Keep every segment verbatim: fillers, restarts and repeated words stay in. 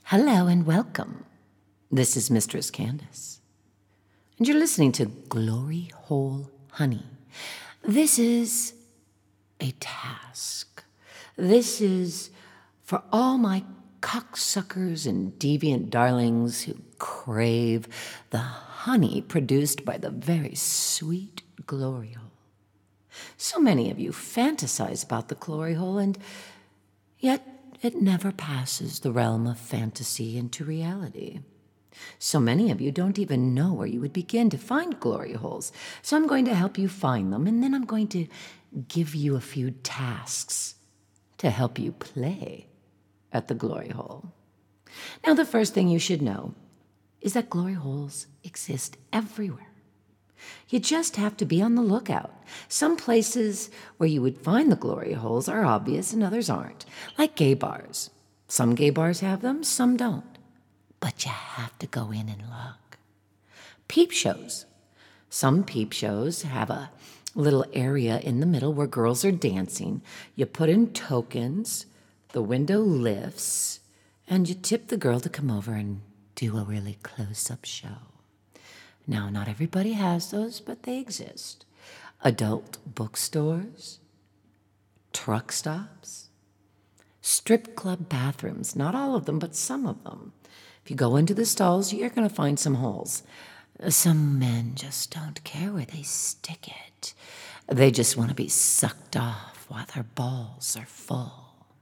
Hello and welcome. This is Mistress Candace, and you're listening to Glory Hole Honey. This is a task. This is for all my cocksuckers and deviant darlings who crave the honey produced by the very sweet glory hole. So many of you fantasize about the glory hole, and yet it never passes the realm of fantasy into reality. So many of you don't even know where you would begin to find glory holes. So I'm going to help you find them, and then I'm going to give you a few tasks to help you play at the glory hole. Now, the first thing you should know is that glory holes exist everywhere. You just have to be on the lookout. Some places where you would find the glory holes are obvious and others aren't, like gay bars. Some gay bars have them, some don't. But you have to go in and look. Peep shows. Some peep shows have a little area in the middle where girls are dancing. You put in tokens, the window lifts, and you tip the girl to come over and do a really close-up show. Now, not everybody has those, but they exist. Adult bookstores, truck stops, strip club bathrooms, not all of them, but some of them. If you go into the stalls, you're going to find some holes. Some men just don't care where they stick it. They just want to be sucked off while their balls are full.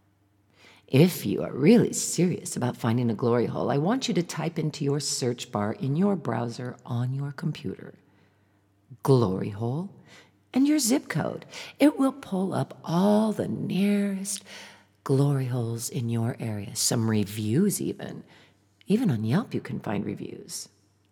If you are really serious about finding a glory hole, I want you to type into your search bar in your browser on your computer, glory hole, and your zip code. It will pull up all the nearest glory holes in your area, some reviews even. Even on Yelp you can find reviews.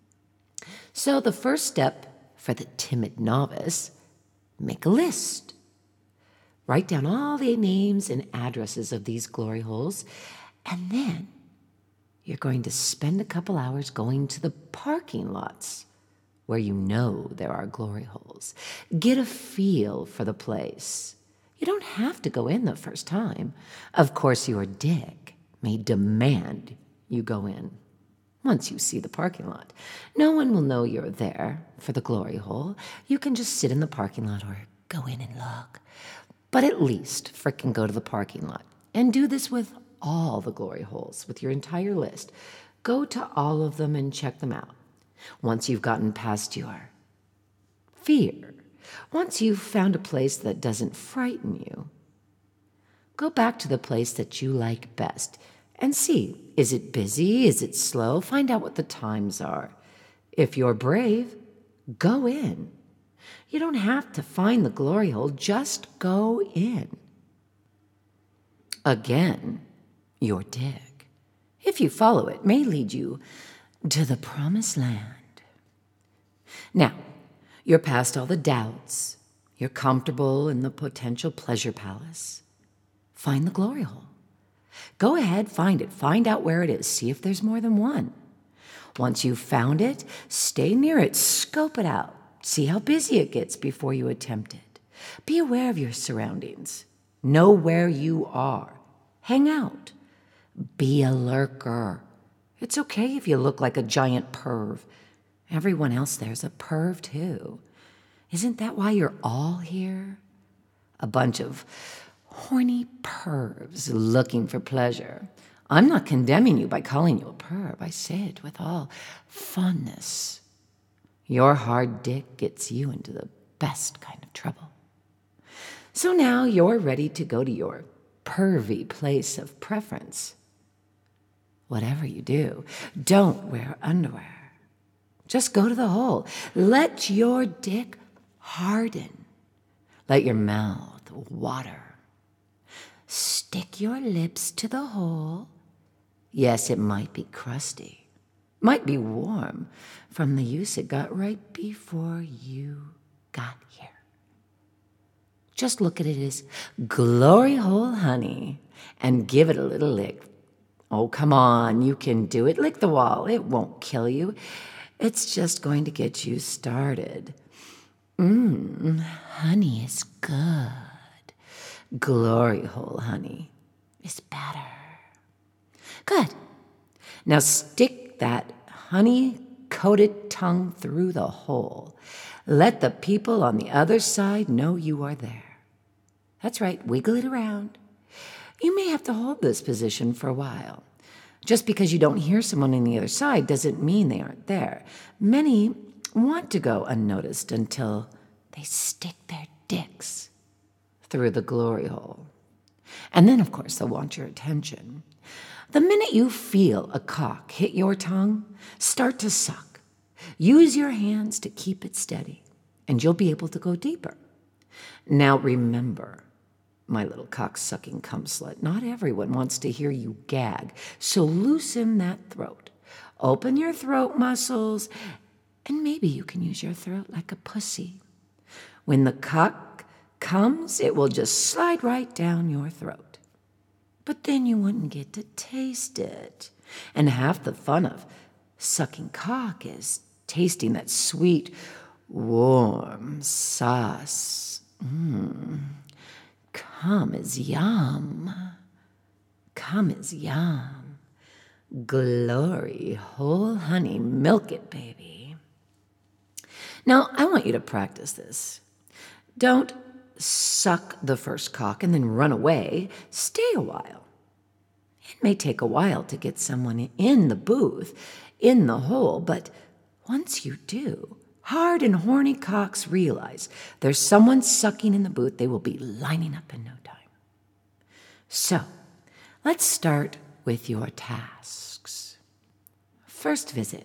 So the first step for the timid novice, make a list. Write down all the names and addresses of these glory holes, and then you're going to spend a couple hours going to the parking lots where you know there are glory holes. Get a feel for the place. You don't have to go in the first time. Of course, your dick may demand you go in once you see the parking lot. No one will know you're there for the glory hole. You can just sit in the parking lot or go in and look. But at least frickin' go to the parking lot. And do this with all the glory holes, with your entire list. Go to all of them and check them out. Once you've gotten past your fear, once you've found a place that doesn't frighten you, go back to the place that you like best and see, is it busy? Is it slow? Find out what the times are. If you're brave, go in. You don't have to find the glory hole, just go in. Again, your dick, if you follow it, may lead you to the promised land. Now, you're past all the doubts. You're comfortable in the potential pleasure palace. Find the glory hole. Go ahead, find it. Find out where it is. See if there's more than one. Once you've found it, stay near it. Scope it out. See how busy it gets before you attempt it. Be aware of your surroundings. Know where you are. Hang out. Be a lurker. It's okay if you look like a giant perv. Everyone else there's a perv too. Isn't that why you're all here? A bunch of horny pervs looking for pleasure. I'm not condemning you by calling you a perv. I say it with all fondness. Your hard dick gets you into the best kind of trouble. So now you're ready to go to your pervy place of preference. Whatever you do, don't wear underwear. Just go to the hole. Let your dick harden. Let your mouth water. Stick your lips to the hole. Yes, it might be crusty. Might be warm from the use it got right before you got here. Just look at it as glory hole honey and give it a little lick. Oh, come on, you can do it. Lick the wall. It won't kill you. It's just going to get you started. Mmm, honey is good. Glory hole honey is better. Good. Now stick that honey-coated tongue through the hole. Let the people on the other side know you are there. That's right, wiggle it around. You may have to hold this position for a while. Just because you don't hear someone on the other side doesn't mean they aren't there. Many want to go unnoticed until they stick their dicks through the glory hole. And then, of course, they'll want your attention. The minute you feel a cock hit your tongue, start to suck. Use your hands to keep it steady, and you'll be able to go deeper. Now remember, my little cock-sucking cum slut, not everyone wants to hear you gag, so loosen that throat. Open your throat muscles, and maybe you can use your throat like a pussy. When the cock comes, it will just slide right down your throat. But then you wouldn't get to taste it. And half the fun of sucking cock is tasting that sweet, warm sauce. Mmm. Cum is yum. Cum is yum. Glory hole honey, milk it, baby. Now, I want you to practice this. Don't suck the first cock and then run away. Stay a while. It may take a while to get someone in the booth, in the hole, but once you do, hard and horny cocks realize there's someone sucking in the booth. They will be lining up in no time. So, let's start with your tasks. First visit.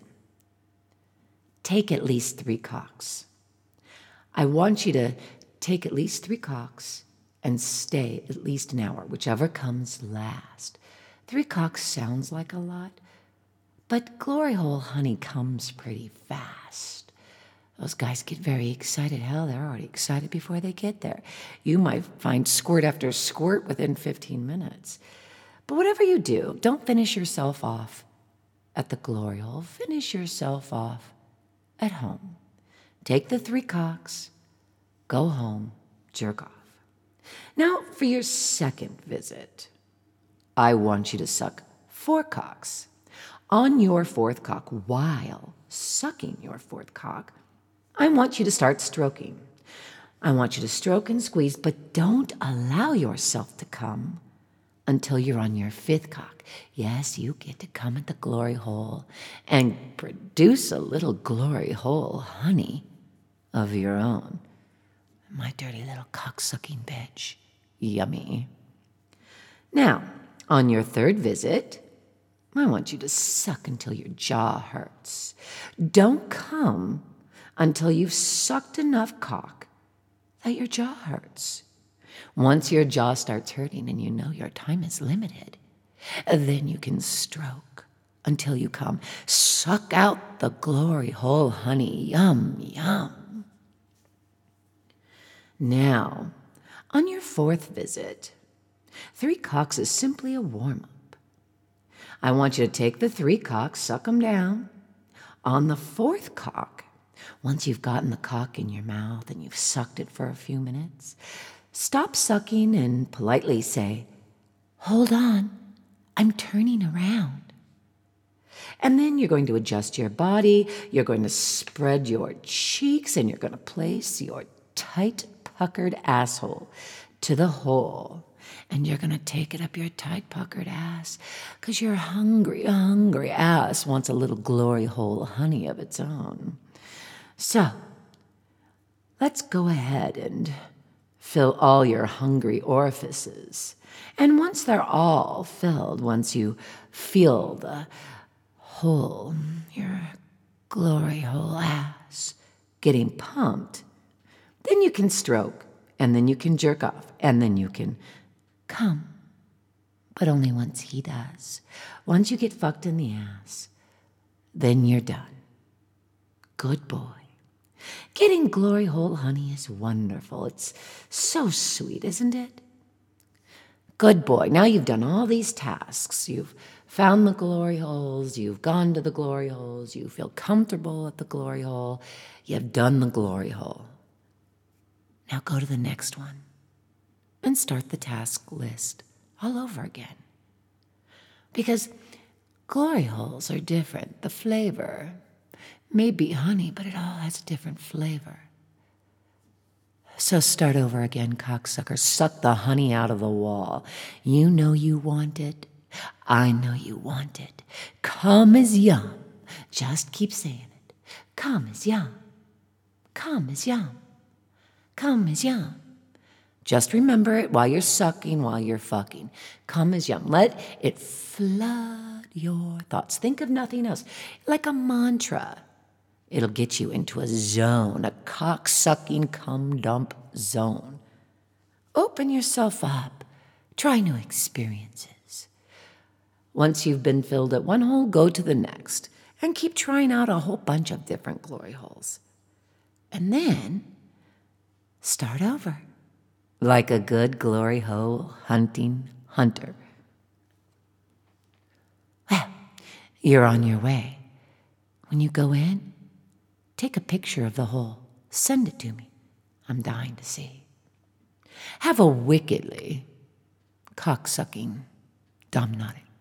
Take at least three cocks. I want you to take at least three cocks and stay at least an hour, whichever comes last. Three cocks sounds like a lot, but glory hole honey comes pretty fast. Those guys get very excited. Hell, they're already excited before they get there. You might find squirt after squirt within fifteen minutes. But whatever you do, don't finish yourself off at the glory hole. Finish yourself off at home. Take the three cocks, go home, jerk off. Now, for your second visit, I want you to suck four cocks. On your fourth cock, while sucking your fourth cock, I want you to start stroking. I want you to stroke and squeeze, but don't allow yourself to come until you're on your fifth cock. Yes, you get to come at the glory hole and produce a little glory hole honey of your own. My dirty little cock-sucking bitch. Yummy. Now, on your third visit, I want you to suck until your jaw hurts. Don't come until you've sucked enough cock that your jaw hurts. Once your jaw starts hurting and you know your time is limited, then you can stroke until you come. Suck out the glory hole honey. Yum, yum. Now, on your fourth visit, three cocks is simply a warm-up. I want you to take the three cocks, suck them down. On the fourth cock, once you've gotten the cock in your mouth and you've sucked it for a few minutes, stop sucking and politely say, "Hold on, I'm turning around." And then you're going to adjust your body, you're going to spread your cheeks, and you're going to place your tight, puckered asshole to the hole. And you're going to take it up your tight, puckered ass because your hungry, hungry ass wants a little glory hole honey of its own. So, let's go ahead and fill all your hungry orifices. And once they're all filled, once you feel the hole, your glory hole ass getting pumped, then you can stroke, and then you can jerk off, and then you can come. But only once he does. Once you get fucked in the ass, then you're done. Good boy. Getting glory hole honey is wonderful. It's so sweet, isn't it? Good boy. Now you've done all these tasks. You've found the glory holes. You've gone to the glory holes. You feel comfortable at the glory hole. You've done the glory hole. Now go to the next one and start the task list all over again. Because Glory holes are different. The flavor may be honey, but it all has a different flavor. So start over again, cocksucker. Suck the honey out of the wall. You know you want it. I know you want it. Come is yum. Just keep saying it. Come is yum. Come is yum. Come is yum. Just remember it while you're sucking, while you're fucking. Come is yum. Let it flood your thoughts. Think of nothing else. Like a mantra. It'll get you into a zone, a cock-sucking, cum-dump zone. Open yourself up. Try new experiences. Once you've been filled at one hole, go to the next. And keep trying out a whole bunch of different glory holes. And then, start over. Like a good glory hole hunting hunter. Well, you're on your way. When you go in, take a picture of the hole. Send it to me. I'm dying to see. Have a wickedly cocksucking, dumb-nutting